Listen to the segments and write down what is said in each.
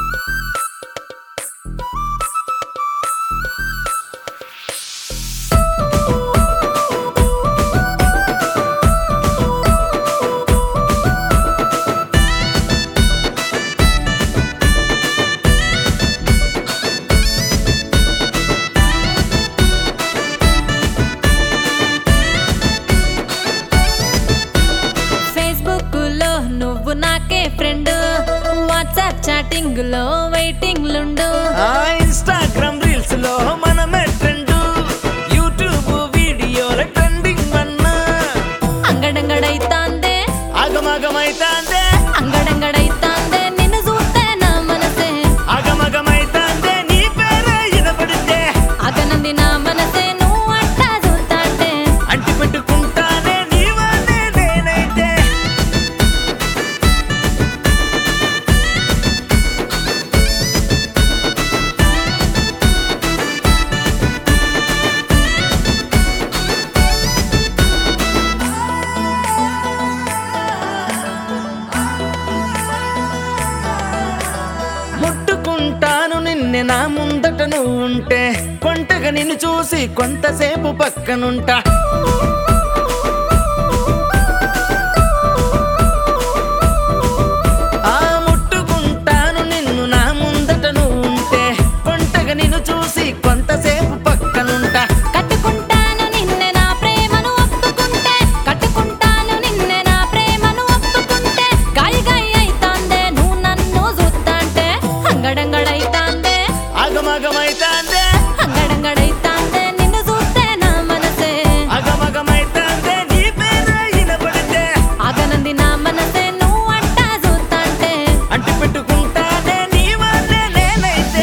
chatting లో waiting లుండు Instagram reels లో మనమే ట్రెండ్ యూట్యూబ్ వీడియోల ట్రెండింగ్ వన్ అంగడంగడైతాందే ఆగమగమైతాందే అంగడంగడైతాందే నిన్ను చూస్తే నా మనసే ఆగమగమైతాందే నీ పేరే వినపడితే అగనంది నా మనసే నువ్వు అట్టా చూస్తాంటే అంటి పెట్టుకుంటానే నీవనే నేనైతే ముట్టుకుంటాను నిన్నే నా ముందట నువ్వు ఉంటే కొంటగా నిన్ను చూసి కొంతసేపు పక్కనుంటా ముట్టుకుంటాను నిన్ను నా ముందట నువ్వు ఉంటే కొంటగా నిన్ను చూసి కొంతసేపు పక్కనుంటా కట్టుకుంటాను నిన్నే నా ప్రేమను ఒప్పుకుంటే కట్టుకుంటాను నిన్నే నా ప్రేమను ఒప్పుకుంటే గాయి గాయి అయితాందే నువ్వు నన్ను చూస్తాంటే అంగడంగడైతాందే ఆగమగమైతాందే అంగడంగడైతాందే నిన్ను చూస్తే నా మనసే ఆగమగమైతాందే నీ పేరే వినపడితే ఆగనంది నా మనసే నువ్వు అట్టా చూస్తాంటే అంటి పెట్టుకుంటానే నీవనే నేనైతే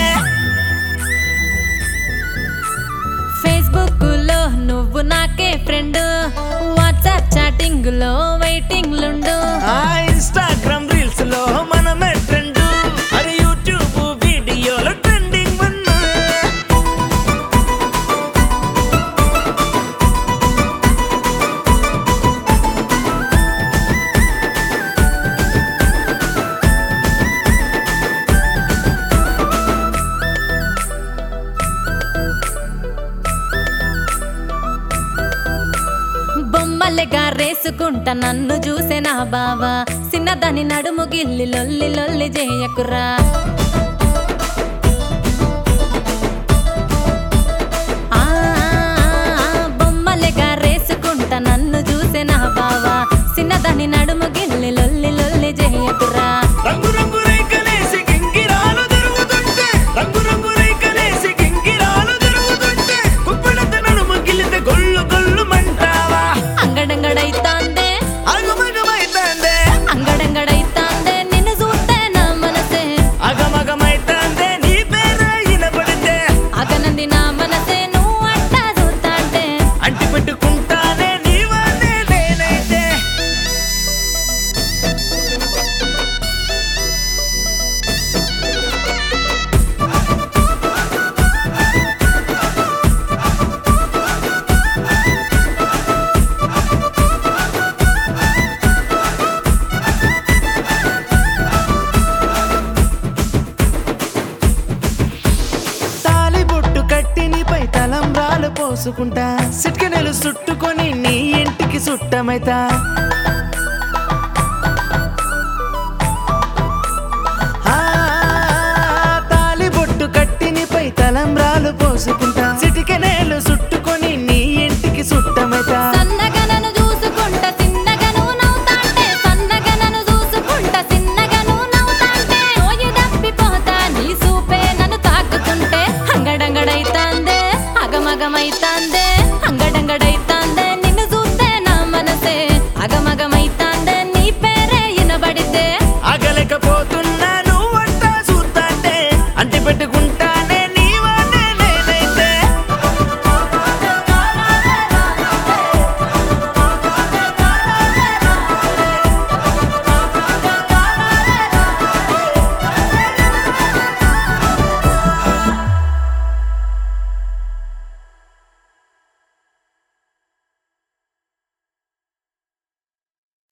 ఫేస్బుక్ లో నువ్వు నాకే ఫ్రెండ్ వాట్సాప్ చాటింగ్ లో వెయిటింగ్ లుండు ఇన్‌స్టాగ్రామ్ రీల్స్ లో మనమే ట్రెండ్ అరే యూట్యూబ్ వీడియోల ట్రెండింగ్ వన్ బొమ్మలెగా రేసుకుంటా నన్ను చూసే నా బావా చిన్నదాని నడుము గిల్లి లొల్లి లొల్లి చేయకురా ఆ, బొమ్మలెగా రేసుకుంటా నన్ను చూసే నా బావా చిన్నదాని నడుము గిల్లి లొల్లి లొల్లి చేయకురా రంగు రంగు రేఖలేసి గింగిరాలు తిరుగుతుంటే రంగు రంగు రేఖలేసి గింగిరాలు తిరుగుతుంటే కుప్పిడంత నడుము గిల్లితే గొల్లు గొల్లు మంటావా అంగడంగడైతాందే ఆగమగమైతాందే అంగడంగడైతాందే నిన్ను చూస్తే నా మనసే ఆగమగమైతాందే నీ పేరే వినపడితే అగనంది నా మనసే నువ్వు అట్టా చూస్తాంటే అంటి పెట్టుకుంటానే నీవనే నేనైతే తాలిబొట్టు కట్టి నీపై తలంబ్రాలు పోసుకుంటా సిట్కెనెలు చుట్టుకొని నీ ఇంటికి చుట్టమైతా